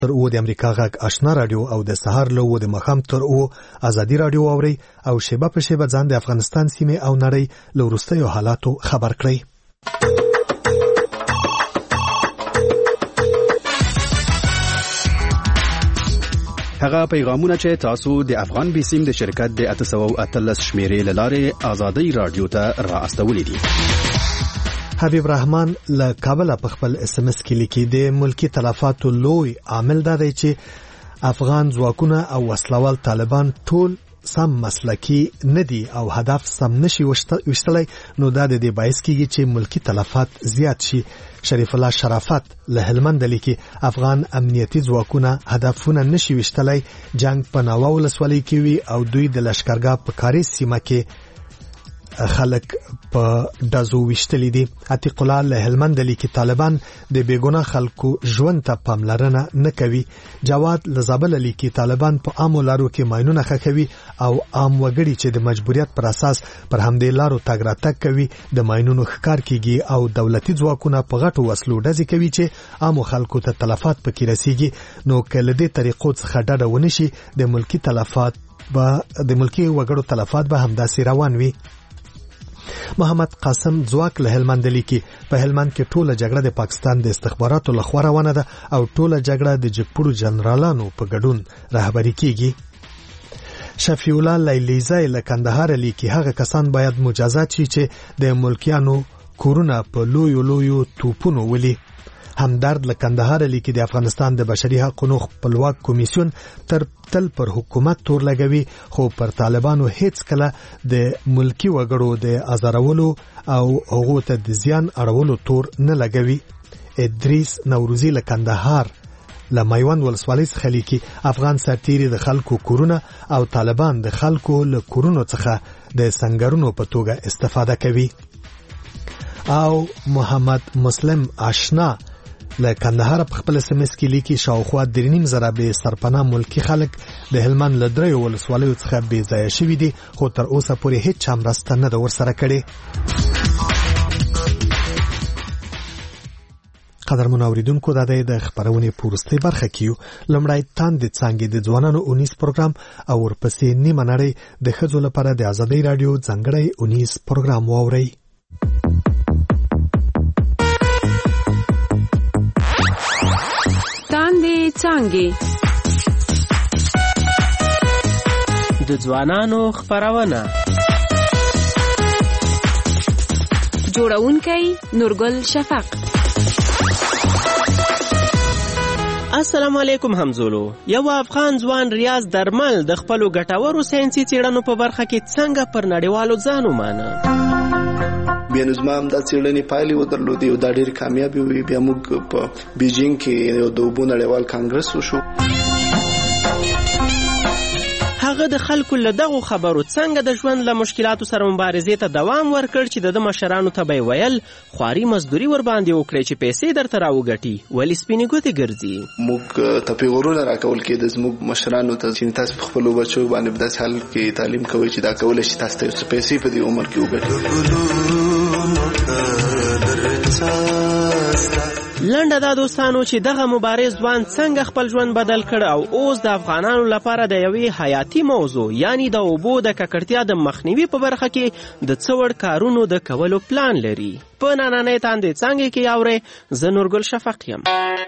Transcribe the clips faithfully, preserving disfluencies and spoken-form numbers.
تر او د امریکا غږ آشنا رادیو او د سهار له او د مخام تر او ازادي رادیو اوري او شیبه په شیبه ځان د افغانستان سیمه او نړۍ له وروستیو حالاتو خبر کړئ. هغه پیغامونه چې تاسو د افغان بیسیم د شرکت د اته سوه اتلس شمیرې له لارې ازادي رادیو ته را استولې دي. حبیب رحمان له کابل په خپل اس ام اس کې لیکي د ملکی تلفاتو لوی عامل دا دی چې افغان ځواکونه او وسلوال طالبان ټول سم مسلکی ندي او هدف سم نشي وشتلای، نو دا د دې باعث کیږي چې ملکی تلفات زیات شي. شریف الله شرافت له هلمند لیکي افغان امنیتي ځواکونه هدفونه نشي وشتلای، جنگ په ناوه ولسوالۍ کې وي او دوی د لشکرګاه په کاري سیمه کې خلک په دازو وشتلی دي. عتیق الله له هلمند لیکي طالبان د بیګونه خلکو ژوند ته پاملرنه نه کوي. جواد لزابل لیکي طالبان په عامو لارو کې ماینونه خخوي او عام وګړي چې د مجبوریت پر اساس پر همدې لارو تګ راتګ کوي د ماینونو ښکار کیږي او دولتي ځواکونه په غټو وسلو ډزې کوي چې عامو خلکو ته تلفات پکې رسیږي. نو کله دې طریقو څخه ډډه ونشي د ملکی تلفات به د ملکی وګړو تلفات به همداسې روان وي. محمد قاسم ځواک له هلمند لیکي په هلمند کې ټوله جګړه د پاکستان د استخباراتو لخوا روانه ده او ټوله جګړه د جګپړو جنرالانو په ګډون رهبري کیږي. شفیع الله لیلیزای له کندهار لیکي هغه کسان باید مجازات شي چې د ملکیانو کورونه په لویو لویو توپونو ولي. همدرد له کندهار لیکي د افغانستان د بشري حقوقو خپلواک کمیسیون تر تل پر حکومت تور لګوي، خو پر طالبانو هیڅ کله د ملکی وګړو د ازارولو او هغه ته د زیان اړولو تور نه لګوي. ادریس نوروزی له کندهار له میوند ولسوالۍ څخه لیکي افغان سرتیري د خلکو کورونه او طالبان د خلکو له کورونو څخه د سنگرونو په توګه استفاده کوي. او محمد مسلم آشنا له کندهار په خپل اس ام اس کې لیکي شاوخوا درې نیم زره به سرپناه ملکی خلک د هلمند له درې ولسوالیو څخه بې ځایه شوي دي، خو تر اوسه پورې هیڅ چا مرسته نه ده ورسره کړې. قدرمن اوریدونکو دا د خبرونې په وروستۍ برخه کې یو. لومړی تاند څنګه د ځوانانو اونیس پروګرام او ورپسې نیمه نړۍ د ښځو لپاره د ازادۍ رادیو ځانګړی اونیس پروګرام واورئ. تاندې څانګې د ځوانانو خبرونه جوړونکی نورګل شفق. السلام علیکم همزولو. یو افغان ځوان ریاض درمل د خپلو ګټورو ساینسي څېړنو په برخه کې څنګه پر نړیوالو ځان ومانه. بیا نو زما هم دا څېړنې پایلې ودرلودې او دا ډېرې کامیابې وې. بیا موږ په بیجینګ کې یو د اوبو نړیوال کانګرس وشو. هغه د خلکو له دغو خبرو څنګه د ژوند له مشکلاتو سره مبارزې ته دوام ورکړ چې د مشرانو ته به ویل خواري مزدوري ور باندې وکړي چې پیسې درته راوګټي، ولې سپینې ګوتې ګرځي. موږ ته پیغورونه راکول کېده زموږ مشرانو ته چې تاسو په خپلو بچو باندې په داسې حال کې تعلیم کوئ چې دا کولی شي تاسو ته یو څه پیسې په دې عمر کې وګټي. لنډه دا دوستانو چې دغه مبارز ځوان څنګه خپل ژوند بدل کړ او اوس د افغانانو لپاره د یوې حیاتي موضوع یعنی د اوبو د ککړتیا د مخنیوي په برخه کې د څه وړ کارونو د کولو پلان لري. په نننۍ تاندې څانګې کې اورئ. زه نورګل شفق یم.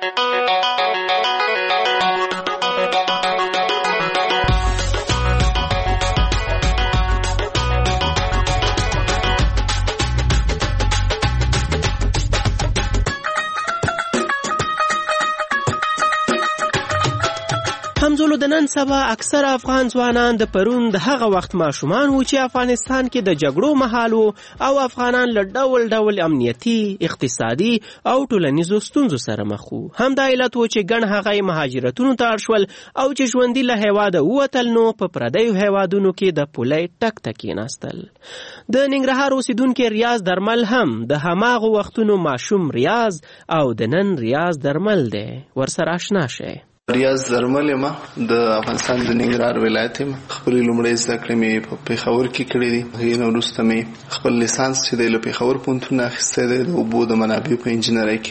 همزولو د نن سبا اکثر افغان ځوانان د پرون د هغه وخت ماشومان وو چې افغانستان کې د جګړو مهال وو او افغانان له ډول ډول امنیتي، اقتصادي او ټولنیزو ستونزو سره مخ وو. همدا علت و چې ګڼ هغه مهاجرتونو ته اړ شول او چې ژوندي له هېواده ووتل نو په پردیو هېوادونو کې د پولۍ ټک ته کېناستل. د ننګرهار اوسیدونکي ریاض درمل هم د هماغو وختونو ماشوم ریاض او د نن ریاض درمل دی. ورسره آشنا شئ. ریاض درمل یم د افغانستان د ننګرهار ولایت یم. خپلې لومړۍ زده کړې مې په پېښور کې کړې دي. هغې نه وروسته مې خپل لیسانس چې دی له پېښور پوهنتون نه اخیستی دی د اوبو د منابعو په انجینرۍ کې.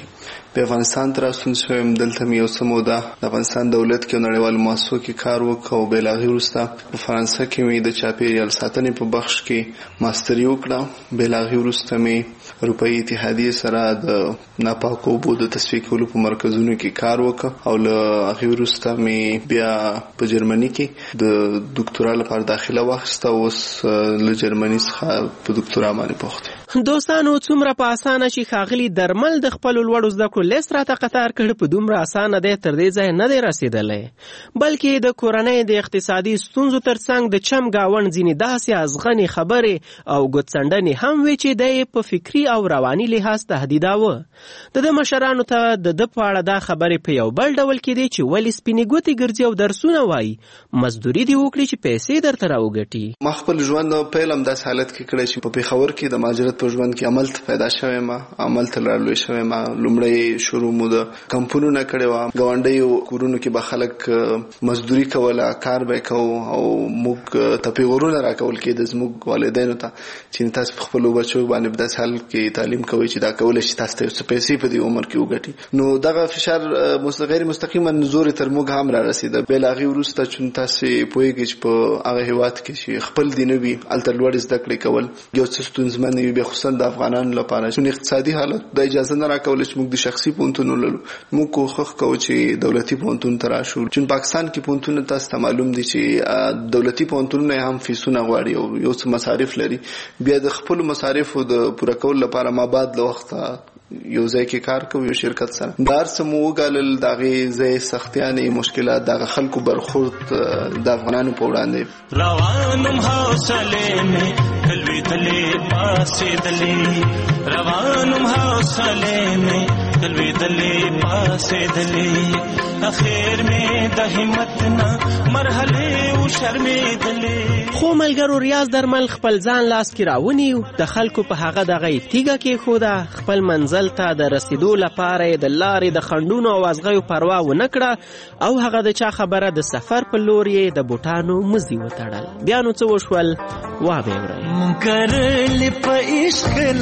په افغانستان ته راستون شوم. دلته مې یو څه موده د افغانستان دولت کې نړیوالو مؤسسو کې کار وکړ او بې له هغې وروسته په فرانسه کې مې د چاپېریال ساتنې په بخش کې ماستري وکړه. بې له هغې وروسته مې اروپایي اتحادیې سره د ناپاکو اوبو د تصفیې کولو په مرکزونو کې کار وکړ او له هغې وروسته مې بیا په جرمني کې د دکتورا لپاره داخله واخیسته. اوس له جرمني څخه په دکتورا باندې بوخت یم. دوستانو څومره په اسانه چې ښاغلي درمل د خپلو لوړو زده کړو لیست راته قطار کړ، په دومره اسانه دی تر دې ځای نه دی رسېدلی، بلکې د کورنۍ د اقتصادي ستونزو ترڅنګ د چم ګاونډ ځینې داسې ازغنې خبرې او ګوتڅنډنې هم وې چې دی په فکري او رواني لحاظ تهدیداوه. د ده مشرانو ته د ده په اړه دا خبرې په یو بل ډول کېدې چې ولې سپینې ګوتې ګرځي او درسونه وایي، مزدوري دې وکړي چې پیسې درته راوګټي. ما خپل ژوند پیل هم داسې حالت کې کړی چې په پېښور کې د مهاجرت په ژوند کې عمل ته پیدا شوی ما عمل ته رالوی شوی ما لومړی شروع مو د کمپونونه کړی وه. ګاونډیو کورونو کې به خلک مزدوري کوله، کار به یې کوو او موږ ته پیغورونه راکول کېده زموږ والدینو ته چې تاسو په خپلو بچو باندې په داسې حال کې تعلیم کوئ چې دا کولی شي تاسو ته یو څه پیسې په دې عمر کې وګټي. نو دغه فشار غیر مستقیما زور تر موږ هم را رسېده. بې له هغې وروسته چون تاسو پوهېږئ چې په هغه هېواد کې چې خپل دین وي هلته لوړې زده کړې کول یو څه ستونزمن وي، بیا خصوصا د افغانانو لپاره چون اقتصادي حالت د اجازه نه راکولی چې موږ د شخصي پوهنتونو لرو. موږ کوښښ کوو چې دولتي پوهنتون ته راشو، چون پاکستان کې پوهنتونونه تاسو ته معلوم دي چې دولتي پوهنتونونه هم فیسونه غواړي او یو څه مصارف لري. بیا د خپلو مصارفو د پوره کولو لپاره ما بعد له وخته یو ځای کې کار کوو یو شرکت سره. دا هر څه مو وګالل، د هغې ځای سختیانې مشکلات، د هغه خلکو برخورد د افغانانو په وړاندې. روانم حوصلې مې کلوېدلې پاسېدلې، روانم حوصلې مې کلوېدلې پاسېدلې، اخیر مې د همت نه مرحلې و شرمېدلې. خو ملګرو ریاض درمل خپل ځان لاس کې راونیو، د خلکو په هغه دغه یې تیږه کېښوده، خپل منزل ته د رسیدو لپاره یې د لارې د خنډونو او ازغیو پروا ونه کړه او هغه د چا خبره د سفر په لور یې د بوټانو مزي وتړل. بیا نو څه وشول وابه ورئ. کرلې په عشق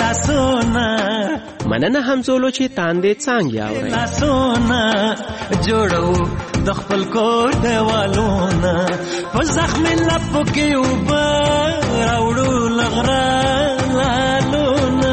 لاسونه مننه همزولو چې تاندې څانګې اورئ. لاسونه جوړو د خپل کور دیوالونه، په زخمي لپو کې اوبه راوړو لغره لالونه،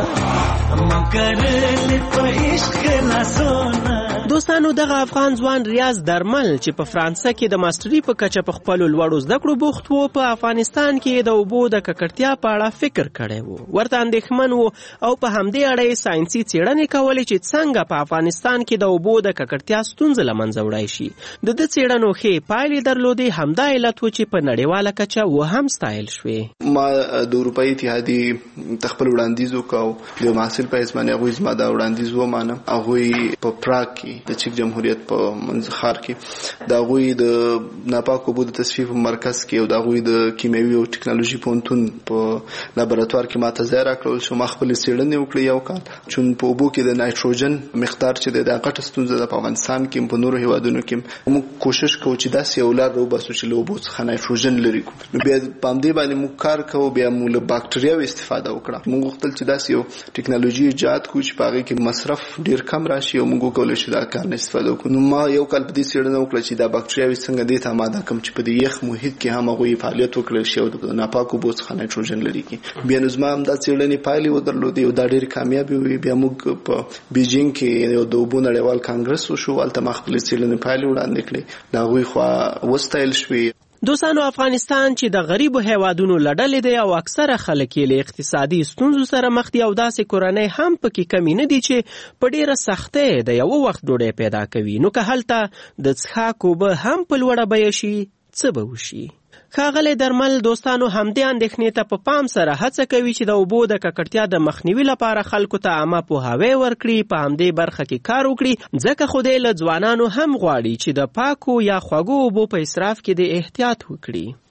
مکرلې په عشق لاسونه. دوستانو دغه افغان ځوان ریاض درمل چې په فرانسه کې د ماستري په کچه په خپلو لوړو زده کړو بوخت و، په افغانستان کې د اوبو د ککړتیا په اړه فکر کړی و، ورته اندېښمن و او په همدې اړه یې ساینسي څېړنې کولې چې څنګه په افغانستان کې د اوبو د ککړتیا ستونزه له منځه وړی شي. د ده څېړنو ښې پایلې درلودې، همدا علت و چې په نړیواله کچه و هم ستایل شوې. ما د اروپایي اتحادیې ته خپل وړاندیز وکړ، د محصل په حیث باندې هغوی زما دا وړاندیز ومانه. هغوی په پراګ کې د چک جمهوریت په منځ ښار کې د هغوی د ناپاکو اوبو د تصفیې په مرکز کې او د هغوی د کیمیاوي او ټکنالوژي پوهنتون په لابراتوار کې ماته ځای راکړل شو. ما خپلې څېړنې وکړې یو کال، چون په اوبو کې د نایټروجن مقدار چې دی دا غټه ستونزه ده په افغانستان کې، په نورو هېوادونو کې موږ کوشش کوو چې داسې یو لار راوباسو چې له اوبو څخه نایټروجن لرې کړو. نو بیا په همدې باندې موږ کار کوو، بیا موږ له باکټریاوو استفاده وکړه. موږ غوښتل چې داسې یو ټکنالوژي ایجاد کړو چې په هغې کې مصرف ډېر کم راشي او موږ وکولی شو دا کار نه استفاده وکړو. نو ما یو کال په دې څېړنه وکړه چې دا باکټریاوې څنګه دې ته آماده کړم چې په دې یخ محیط کې هم هغوی فعالیت وکړی شي او د ناپاکو اوبو څخه نایټروجن لرې کړي. بیا نو زما هم دا څېړنې پایلې ودرلودې او دا ډېرې کامیابې وې. بیا موږ په بیجینګ کې یو د اوبو نړیوال کانګرس وشو، هلته ما خپلې څېړنې پایلې وړاندې کړې، د هغوی خوا وستایل شوې. دوستانو افغانستان چې د غریبو هیوادونو له ډلې دی او اکثره خلک یې له اقتصادي ستونزو سره مخ دي او داسې کورنۍ هم پکې کمی نه دي چې په ډېره سختۍ د یوه وخت ډوډۍ پیدا کوي. نو که هلته د څښاک اوبه هم په لوړه بیه شي څه به وشي؟ ښاغلی درمل دوستانو همدې اندېښنې ته په پام سره هڅه کوي چې د اوبو د ککړتیا د مخنیوي لپاره خلکو ته عامه پوهاوی ورکړي، په همدې برخه کې کار وکړي، ځکه خو دی له ځوانانو هم غواړي چې د پاکو یا خوږو اوبو په اصراف کې د احتیاط وکړي.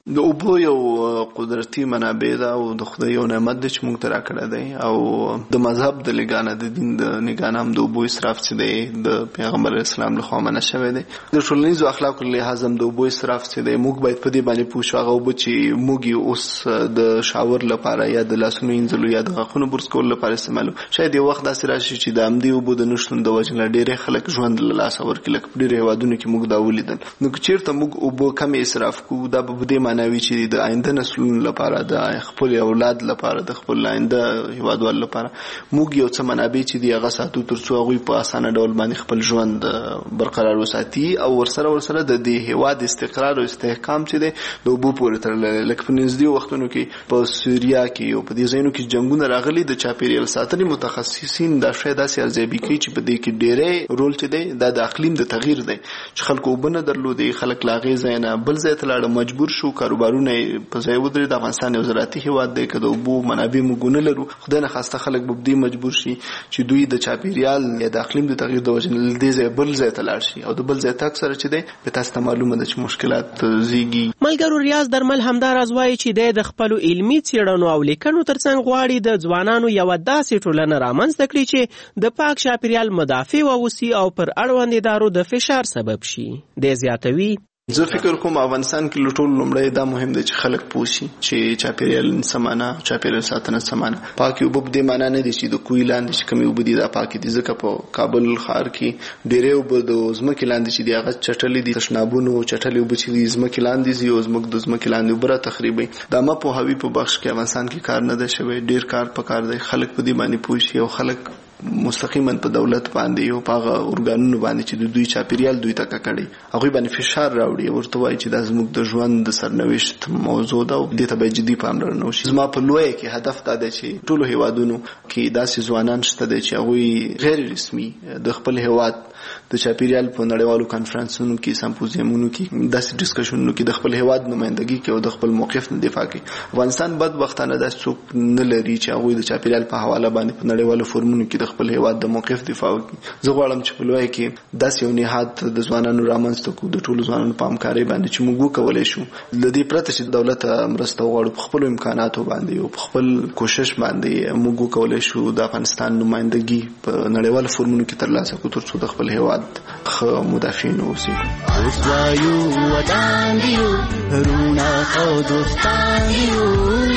د اوبو یو قدرتي منابع ده او د خدای یو نعمت دی چې موږ ته راکړی دی او د مذهب د لګانه د دین د نګانه هم د اوبو اسراف چې دی د پیغمبر اسلام لخوا منع شوی دی. د ټولنیزو اخلاقو له لحاظه هم د اوبو اسراف چې دی موږ باید په دې باندې پوه شو. هغه اوبه چې موږ اوس د شاور لپاره یا د لاسونو وینځلو یا د غاښونو برس کولو لپاره استعمالو، شاید یو وخت داسې راشي چې د همدې اوبو د نشتون د وجې نه ډېری خلک ژوند له لاسه ورکړي. لکه په ډېرو هېوادونو کې موږ دا ولیدل. نو که چېرته موږ اوبه کمې اسراف کوو، دا به په دې معنی وي چې د آینده نسلونو لپاره، د خپل اولاد لپاره، د خپل آینده هېوادوالو لپاره موږ یو څه منابع چې دي هغه ساتو تر څو هغوی په اسانه ډول باندې خپل ژوند برقرار وساتي او ورسره ورسره د دې هېواد استقرار او استحکام چې دی د اوبو پورې تړلی. لکه په نږدې وختونو کې په سوریا کې او په دې ځایونو کې جنګونه راغلي، د چاپېریال ساتنې متخصصین دا شی داسې ارزیابي کوي چې په دې کې ډېری رول چې دی دا د اقلیم د تغییر دی چې خلکو اوبه نه درلودې، خلک له هغې ځای نه بل ځای ته لاړه، مجبور شو، کاروبارونه یې په ځای ودرېد. افغانستان یو زراعتي هېواد دی، که د اوبو منابع موږ ونه لرو، خدای نخواسته خلک به په دې مجبور شي چې دوی د چاپېریال یا د اقلیم د تغییر د وجې نه له دې ځایه بل ځای ته لاړ شي او د بل ځای تګ سره چې دی به تاسو ته معلومه ده چې مشکلات زیږي. ملګرو، ریاض درمل همدا راز وایي چې دی د خپلو علمي څېړنو او لیکنو ترڅنګ غواړي د ځوانانو یوه داسې ټولنه رامنځته کړي چې د پاک چاپېریال مدافع واوسي او پر اړوند ادارو د فشار سبب شي. دی زیاتوي: زه فکر کوم افغانستان کې له ټولو لومړی دا مهم دی چې خلک پوه شي چې چاپېریال څه معنا، چاپېریال ساتنه څه معنا. پاکې اوبه په دې معنا نه دي چې د کوهي لاندې چې کومې اوبه دي دا پاکې دي، ځکه په کابل ښار کې ډېرې اوبه د ځمکې لاندې چې دي هغه چټلې دي، تشنابونه چټلې اوبه چې دي ځمکې لاندې ځي او زموږ د ځمکې لاندې اوبه را تخریبوي. دا مه پوهوي په بخش کې افغانستان کې کار نه دی شوی، ډېر کار په کار دی. خلک په دې باندې پوه شي او خلک مستقیما په دولت باندې او په هغه ارګانونو باندې چې د دوی چاپېریال دوی ته ککړي هغوی باندې فشار راوړي، ورته وایي چې دا زموږ د ژوند د سرنوشت موضوع ده او دې ته باید جدي پاملرنه وشي. زما په لویه کې هدف دا دی چې ټولو هېوادونو کې داسې ځوانان شته دی چې هغوی غیر رسمي د خپل هېواد د چاپېریال په نړیوالو کانفرنسونو کې، سمپوزیمونو کې، داسې ډسکشنونو کې د خپل هېواد نمایندګي کوي او د خپل موقف نه دفاع کوي. افغانستان بدبختانه داسې څوک نه لري چې هغوی د چاپېریال په حواله باندې په نړیوالو فورمونو کې د خپل هېواد د موقف دفاع وکړي. زه غواړم چې په لویه کې داسې یو نهاد د ځوانانو رامنځته کړو، د ټولو ځوانانو په همکارۍ باندې چې موږ وکولی شو له دې پرته چې دولت مرسته وغواړو، په خپلو امکاناتو باندې او په خپل کوشش باندې موږ وکولی شو د افغانستان نمایندګي په نړیوالو فورمونو کې ترلاسه کړو تر څو د خپل هېواد ښه مدافعین واوسي. اوس وایو ودان دیو رونا او دوستان دیو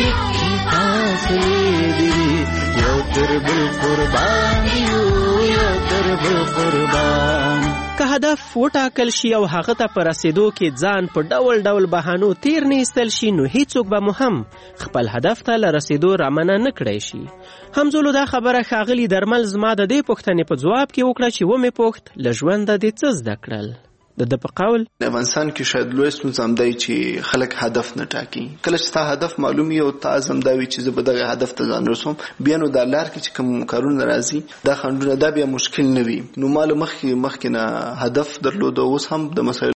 حاصل دی یو تر بل قربان دیو یو تر بل قربان. که هدف وټاکل شي او هغه ته په رسېدو کې ځان په ډول ډول بهانو تیر نه ایستل شي، نو هیڅوک به مو هم خپل هدف ته له رسېدو رامنع نه کړی شي. همزولو دا خبره ښاغلي درمل زما د دې پوښتنې په ځواب کې وکړه چې ومې پوښت له ژونده دې څه زده کړل. د ده په قول افغانستان کې شاید لوی ستونزه هم دی چې خلک هدف نه ټاکي. کله چې ستا هدف معلوم وي او تا عزم دا وي چې زه به دغه هدف ته ځان رسوم، بیا نو دا لار کې چې کوم کارونه راځي دا خنډونه دا بیا مشکل نه وي. نو ما له مخکې مخکې نه هدف درلود او اوس هم د مسایلو